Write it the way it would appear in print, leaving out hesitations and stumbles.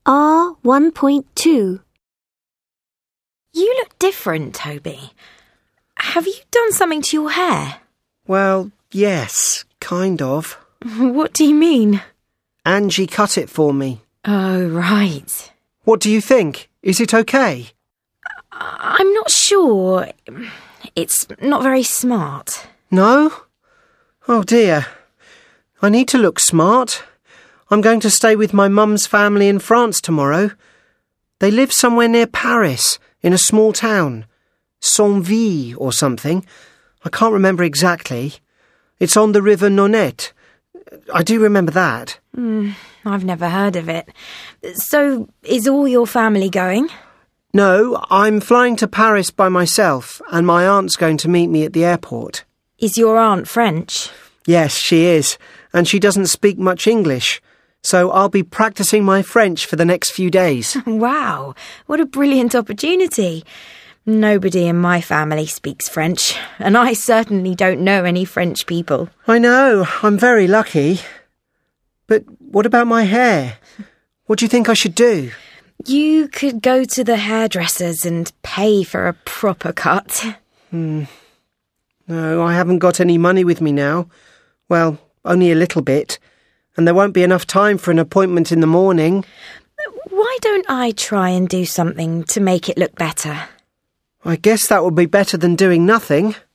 R1.2. You look different, Toby. Have you done something to your hair? Well, yes, kind of. What do you mean? Angie cut it for me. Oh, right. What do you think? Is it okay? I'm not sure. It's not very smart. No? Oh dear. I need to look smart. I'm going to stay with my mum's family in France tomorrow. They live somewhere near Paris, in a small town. Saint-Vie or something. I can't remember exactly. It's on the river Nonette. I do remember that. I've never heard of it. So, is all your family going? No, I'm flying to Paris by myself, and my aunt's going to meet me at the airport. Is your aunt French? Yes, she is, and she doesn't speak much English, so I'll be practicing my French for the next few days. Wow, what a brilliant opportunity. Nobody in my family speaks French, and I certainly don't know any French people. I know, I'm very lucky. But what about my hair? What do you think I should do? You could go to the hairdressers and pay for a proper cut. No, I haven't got any money with me now. Well, only a little bit. And there won't be enough time for an appointment in the morning. Why don't I try and do something to make it look better? I guess that would be better than doing nothing.